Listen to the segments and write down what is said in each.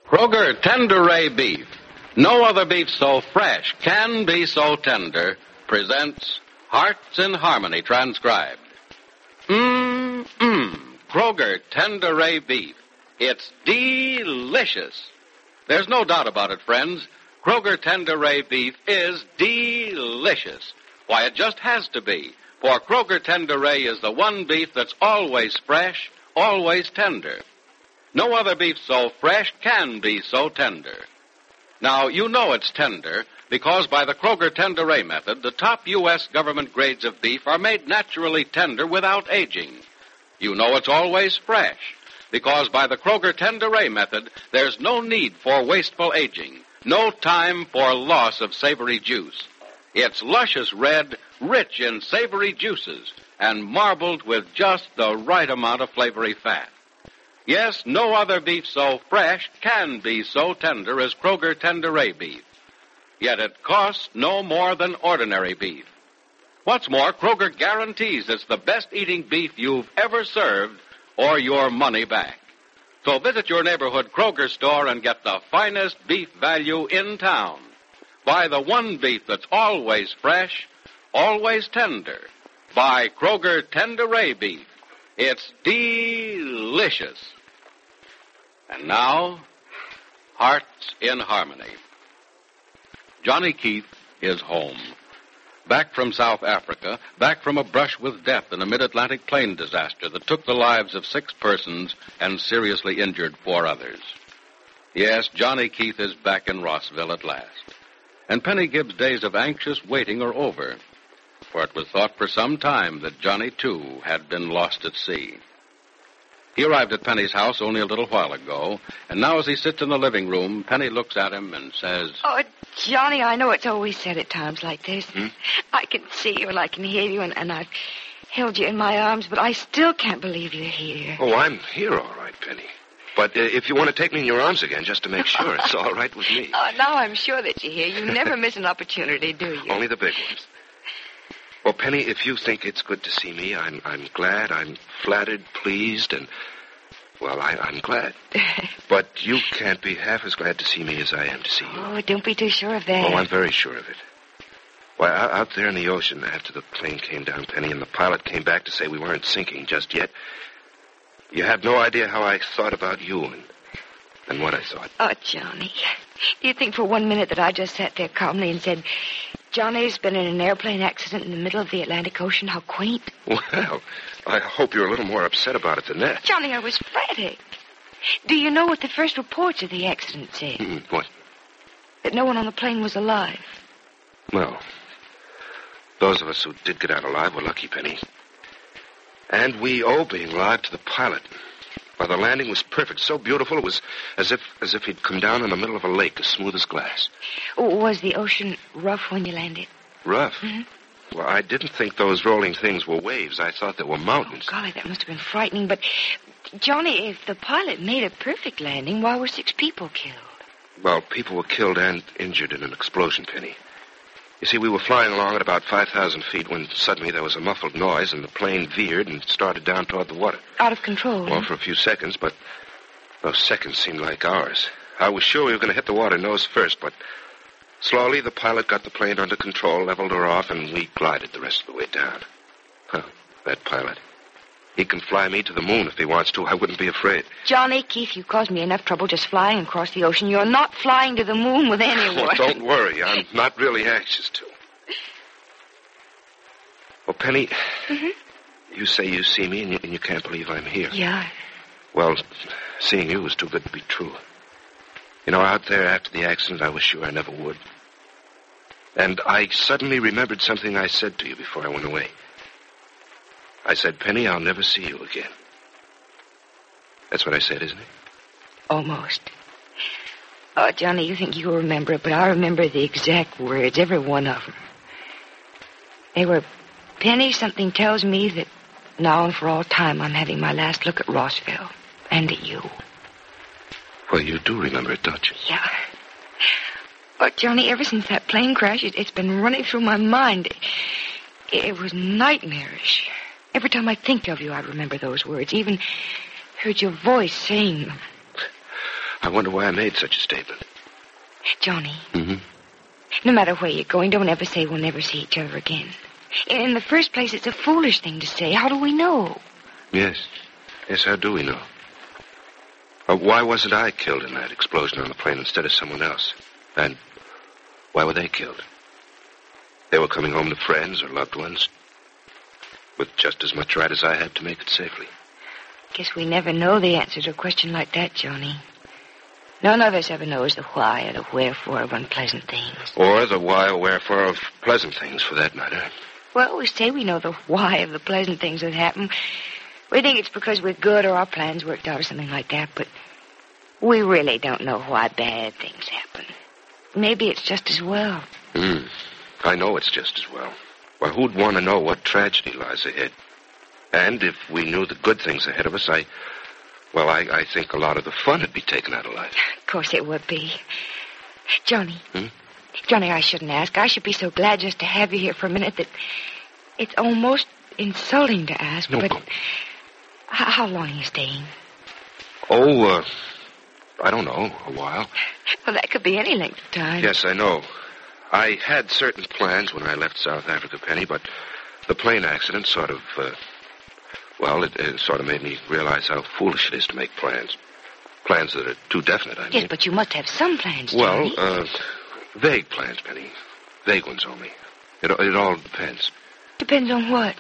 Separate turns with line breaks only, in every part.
Kroger Tenderay Beef. No other beef so fresh can be so tender. Presents Hearts in Harmony transcribed. Kroger Tenderay Beef. It's delicious. There's no doubt about it, friends. Kroger Tenderay Beef is delicious. Why, it just has to be. For Kroger Tenderay is the one beef that's always fresh, always tender. No other beef so fresh can be so tender. Now, you know it's tender because by the Kroger Tenderay method, the top U.S. government grades of beef are made naturally tender without aging. You know it's always fresh because by the Kroger Tenderay method, there's no need for wasteful aging, no time for loss of savory juice. It's luscious red, rich in savory juices, and marbled with just the right amount of flavory fat. Yes, no other beef so fresh can be so tender as Kroger Tenderay beef. Yet it costs no more than ordinary beef. What's more, Kroger guarantees it's the best eating beef you've ever served or your money back. So visit your neighborhood Kroger store and get the finest beef value in town. Buy the one beef that's always fresh, always tender. Buy Kroger Tenderay beef. It's delicious. And now, Hearts in Harmony. Johnny Keith is home. Back from South Africa, back from a brush with death in a mid-Atlantic plane disaster that took the lives of 6 persons and seriously injured 4 others. Yes, Johnny Keith is back in Rossville at last. And Penny Gibbs' days of anxious waiting are over, for it was thought for some time that Johnny, too, had been lost at sea. He arrived at Penny's house only a little while ago, and now as he sits in the living room, Penny looks at him and says,
"Oh, Johnny, I know it's always said at times like this. I can see you and I can hear you, and I've held you in my arms, but I still can't believe you're here."
Oh, I'm here all right, Penny. But if you want to take me in your arms again, just to make sure, it's all right with me.
Oh, now I'm sure that you're here. You never miss an opportunity, do you?
Only the big ones. Well, Penny, if you think it's good to see me, I'm glad, I'm flattered, pleased, and, well, I'm glad. But you can't be half as glad to see me as I am to see you.
Oh, don't be too sure of that.
Oh, I'm very sure of it. Why, out there in the ocean, after the plane came down, Penny, and the pilot came back to say we weren't sinking just yet, you have no idea how I thought about you and what I thought.
Oh, Johnny, do you think for 1 minute that I just sat there calmly and said, "Johnny's been in an airplane accident in the middle of the Atlantic Ocean. How quaint."
Well, I hope you're a little more upset about it than that.
Johnny, I was frantic. Do you know what the first reports of the accident said?
What?
That no one on the plane was alive.
Well, those of us who did get out alive were lucky, Penny. And we owe being alive to the pilot. Well, the landing was perfect, so beautiful it was as if he'd come down in the middle of a lake, as smooth as glass.
Was the ocean rough when you landed?
Rough?
Mm-hmm.
Well, I didn't think those rolling things were waves. I thought they were mountains.
Oh, golly, that must have been frightening. But, Johnny, if the pilot made a perfect landing, why were 6 people killed?
Well, people were killed and injured in an explosion, Penny. You see, we were flying along at about 5,000 feet when suddenly there was a muffled noise and the plane veered and started down toward the water.
Out of control?
Well, for a few seconds, but those seconds seemed like hours. I was sure we were going to hit the water nose first, but slowly the pilot got the plane under control, leveled her off, and we glided the rest of the way down. Huh, that pilot. He can fly me to the moon if he wants to. I wouldn't be afraid.
Johnny Keith, you caused me enough trouble just flying across the ocean. You're not flying to the moon with anyone.
Well, don't worry. I'm not really anxious to. Well, Penny, You say you see me and you can't believe I'm here.
Yeah.
Well, seeing you was too good to be true. You know, out there after the accident, I was sure I never would. And I suddenly remembered something I said to you before I went away. I said, Penny, I'll never see you again. That's what I said, isn't it?
Almost. Oh, Johnny, you think you'll remember it, but I remember the exact words, every one of them. They were, Penny, something tells me that now and for all time I'm having my last look at Rossville and at you.
Well, you do remember it, don't you?
Yeah. But, Johnny, ever since that plane crash, it's been running through my mind. It was nightmarish. Every time I think of you, I remember those words. Even heard your voice saying them.
I wonder why I made such a statement.
Johnny.
Mm-hmm.
No matter where you're going, don't ever say we'll never see each other again. In the first place, it's a foolish thing to say. How do we know?
Yes. Yes, how do we know? Why wasn't I killed in that explosion on the plane instead of someone else? And why were they killed? They were coming home to friends or loved ones with just as much right as I had to make it safely.
Guess we never know the answer to a question like that, Johnny. None of us ever knows the why or the wherefore of unpleasant things.
Or the why or wherefore of pleasant things, for that matter.
Well, we say we know the why of the pleasant things that happen. We think it's because we're good or our plans worked out or something like that, but we really don't know why bad things happen. Maybe it's just as well.
I know it's just as well. Well, who'd want to know what tragedy lies ahead? And if we knew the good things ahead of us, I think a lot of the fun would be taken out of life.
Of course it would be. Johnny. Johnny, I shouldn't ask. I should be so glad just to have you here for a minute that it's almost insulting to ask,
No.
but how long are you staying?
Oh, I don't know, a while.
Well, that could be any length of time.
Yes, I know. I had certain plans when I left South Africa, Penny, but the plane accident sort of, it sort of made me realize how foolish it is to make plans. Plans that are too definite, I mean.
Yes, but you must have some plans, Johnny.
Well, vague plans, Penny. Vague ones only. It all depends.
Depends on what?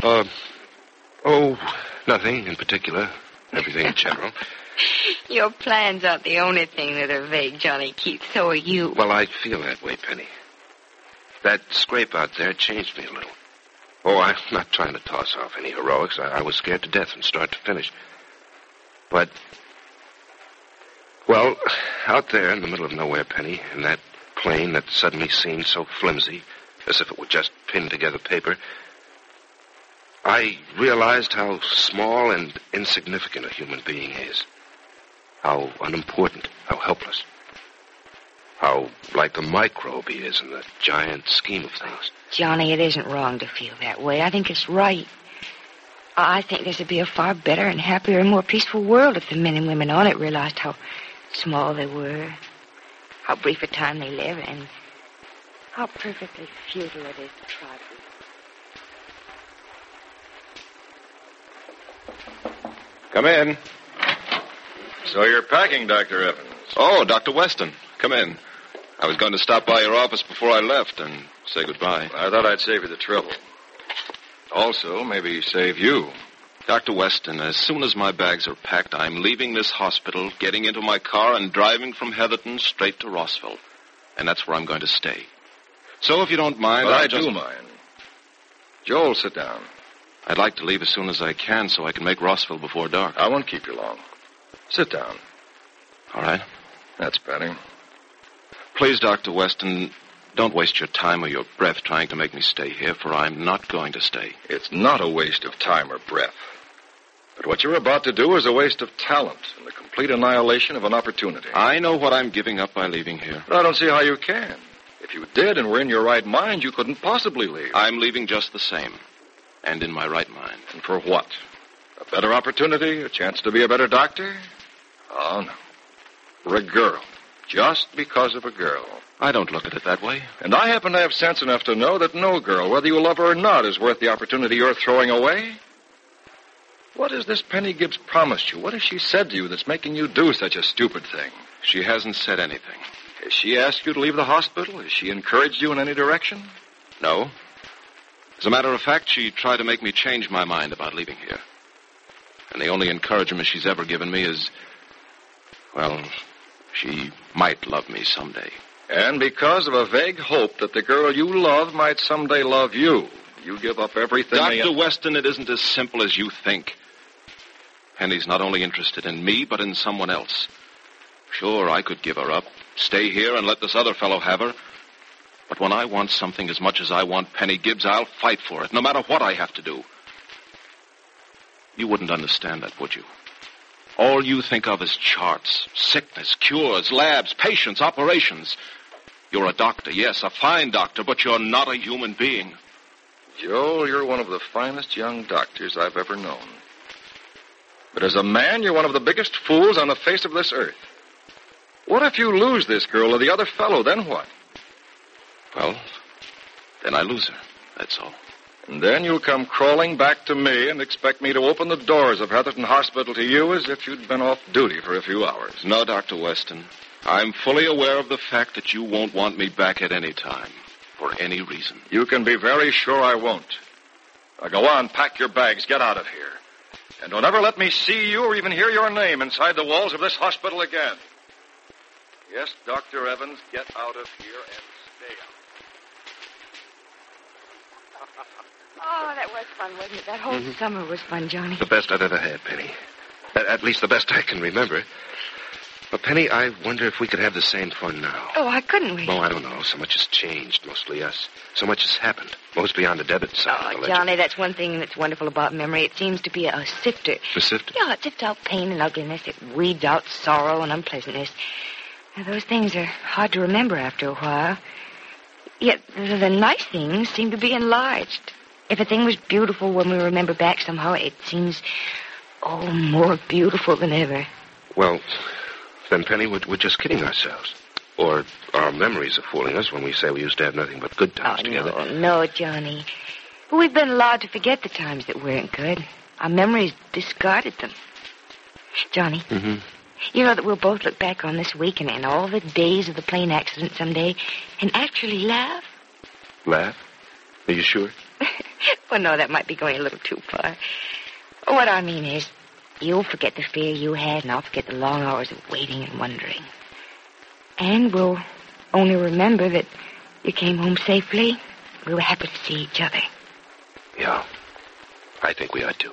Nothing in particular. Everything in general.
Your plans aren't the only thing that are vague, Johnny Keith. So are you.
Well, I feel that way, Penny. That scrape out there changed me a little. Oh, I'm not trying to toss off any heroics. I was scared to death from start to finish. But, well, out there in the middle of nowhere, Penny, in that plane that suddenly seemed so flimsy, as if it were just pinned together paper, I realized how small and insignificant a human being is. How unimportant, how helpless. How like a microbe he is in the giant scheme of things.
Johnny, it isn't wrong to feel that way. I think it's right. I think this would be a far better and happier and more peaceful world if the men and women on it realized how small they were, how brief a time they live, and how perfectly futile it is to try to.
Come in. So you're packing, Dr. Evans.
Oh, Dr. Weston. Come in. I was going to stop by your office before I left and say goodbye.
I thought I'd save you the trouble. Also, maybe save you.
Dr. Weston, as soon as my bags are packed, I'm leaving this hospital, getting into my car, and driving from Heatherton straight to Rossville. And that's where I'm going to stay. So if you don't mind...
But I do mind. Joel, sit down.
I'd like to leave as soon as I can so I can make Rossville before dark.
I won't keep you long. Sit down.
All right.
That's better.
Please, Dr. Weston, don't waste your time or your breath trying to make me stay here, for I'm not going to stay.
It's not a waste of time or breath. But what you're about to do is a waste of talent and the complete annihilation of an opportunity.
I know what I'm giving up by leaving here.
But I don't see how you can. If you did and were in your right mind, you couldn't possibly leave.
I'm leaving just the same, and in my right mind.
And for what? A better opportunity? A chance to be a better doctor? Oh, no. For a girl. Just because of a girl.
I don't look at it that way.
And I happen to have sense enough to know that no girl, whether you love her or not, is worth the opportunity you're throwing away. What has this Penny Gibbs promised you? What has she said to you that's making you do such a stupid thing?
She hasn't said anything.
Has she asked you to leave the hospital? Has she encouraged you in any direction?
No. As a matter of fact, she tried to make me change my mind about leaving here. And the only encouragement she's ever given me is, well, she might love me someday.
And because of a vague hope that the girl you love might someday love you, you give up everything...
Dr. Weston, it isn't as simple as you think. Penny's not only interested in me, but in someone else. Sure, I could give her up, stay here and let this other fellow have her. But when I want something as much as I want Penny Gibbs, I'll fight for it, no matter what I have to do. You wouldn't understand that, would you? All you think of is charts, sickness, cures, labs, patients, operations. You're a doctor, yes, a fine doctor, but you're not a human being.
Joel, you're one of the finest young doctors I've ever known. But as a man, you're one of the biggest fools on the face of this earth. What if you lose this girl or the other fellow? Then what?
Well, then I lose her. That's all.
And then you'll come crawling back to me and expect me to open the doors of Heatherton Hospital to you as if you'd been off duty for a few hours.
No, Dr. Weston. I'm fully aware of the fact that you won't want me back at any time, for any reason.
You can be very sure I won't. Now go on, pack your bags, get out of here. And don't ever let me see you or even hear your name inside the walls of this hospital again. Yes, Dr. Evans, get out of here and stay out.
Oh, that was fun, wasn't it? That whole summer was fun, Johnny.
The best I've ever had, Penny. At least the best I can remember. But, Penny, I wonder if we could have the same fun now.
Oh, why couldn't we?
Oh, I don't know. So much has changed, mostly us. So much has happened, mostly on the debit side of the ledger.
Johnny, that's one thing that's wonderful about memory. It seems to be a sifter.
A sifter?
Yeah, it sifts out pain and ugliness. It weeds out sorrow and unpleasantness. Now, those things are hard to remember after a while. Yet the nice things seem to be enlarged. If a thing was beautiful when we remember back somehow, it seems, more beautiful than ever.
Well, then, Penny, we're just kidding ourselves. Or our memories are fooling us when we say we used to have nothing but good times together.
No, Johnny. We've been allowed to forget the times that weren't good. Our memories discarded them. Johnny, you know that we'll both look back on this week and all the days of the plane accident someday and actually laugh?
Laugh? Are you sure?
Well, no, that might be going a little too far. What I mean is, you'll forget the fear you had, and I'll forget the long hours of waiting and wondering. And we'll only remember that you came home safely. We were happy to see each other.
Yeah, I think we are too.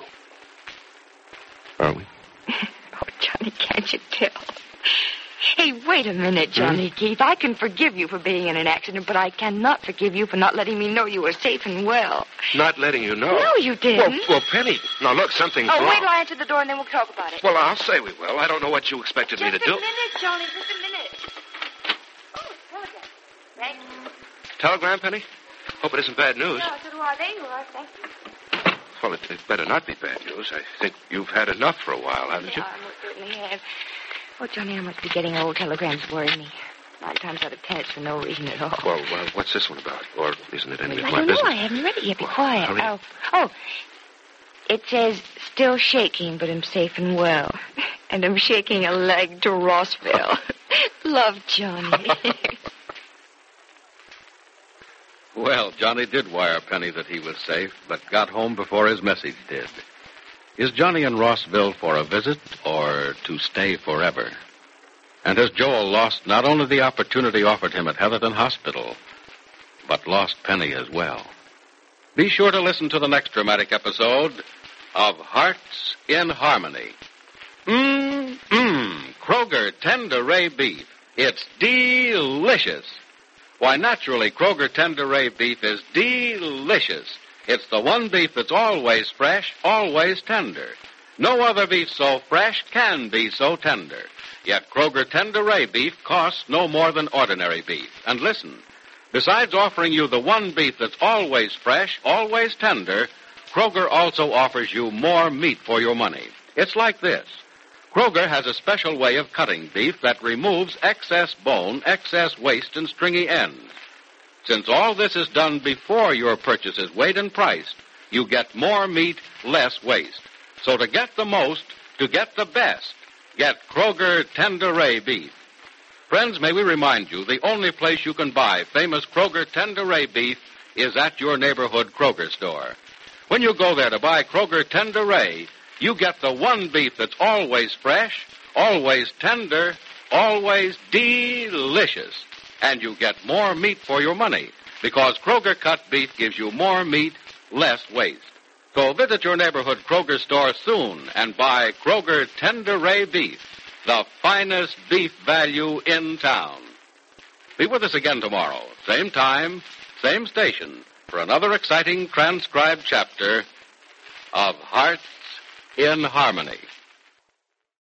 Are we?
Oh, Johnny, can't you tell? Hey, wait a minute, Johnny Keith. I can forgive you for being in an accident, but I cannot forgive you for not letting me know you were safe and well.
Not letting you know?
No, you didn't.
Well, Penny. Now, look, something's wrong.
Wait till I answer the door, and then we'll talk about it.
Well, I'll say we will. I don't know what you expected me to do.
Just a minute, Johnny, just a minute. Oh, telegram. Thank you.
Telegram, Penny? Hope it isn't bad news.
No, so do I. There you are. Thank you.
Well, it better not be bad news. I think you've had enough for a while, haven't you?
Yeah, I most certainly have. Oh, Johnny, I must be getting old. Telegrams worry me. 9 times out of 10, it's for no reason at all.
Well, what's this one about? Or isn't it any of
I
my
don't
business?
know. I haven't read it yet. Be quiet.
Hurry.
Oh, it says, still shaking, but I'm safe and well. And I'm shaking a leg to Rossville. Love, Johnny.
Well, Johnny did wire Penny that he was safe, but got home before his message did. Is Johnny in Rossville for a visit or to stay forever? And has Joel lost not only the opportunity offered him at Heatherton Hospital, but lost Penny as well? Be sure to listen to the next dramatic episode of Hearts in Harmony. Kroger Tender Ray Beef. It's delicious. Why, naturally, Kroger Tender Ray Beef is delicious. It's the one beef that's always fresh, always tender. No other beef so fresh can be so tender. Yet Kroger Tender Ray Beef costs no more than ordinary beef. And listen, besides offering you the one beef that's always fresh, always tender, Kroger also offers you more meat for your money. It's like this. Kroger has a special way of cutting beef that removes excess bone, excess waste, and stringy ends. Since all this is done before your purchase is weighed and priced, you get more meat, less waste. So to get the most, to get the best, get Kroger Tender Ray Beef. Friends, may we remind you, the only place you can buy famous Kroger Tender Ray Beef is at your neighborhood Kroger store. When you go there to buy Kroger Tender Ray, you get the one beef that's always fresh, always tender, always delicious. And you get more meat for your money, because Kroger cut beef gives you more meat, less waste. So visit your neighborhood Kroger store soon and buy Kroger Tender Ray Beef, the finest beef value in town. Be with us again tomorrow, same time, same station, for another exciting transcribed chapter of Hearts in Harmony.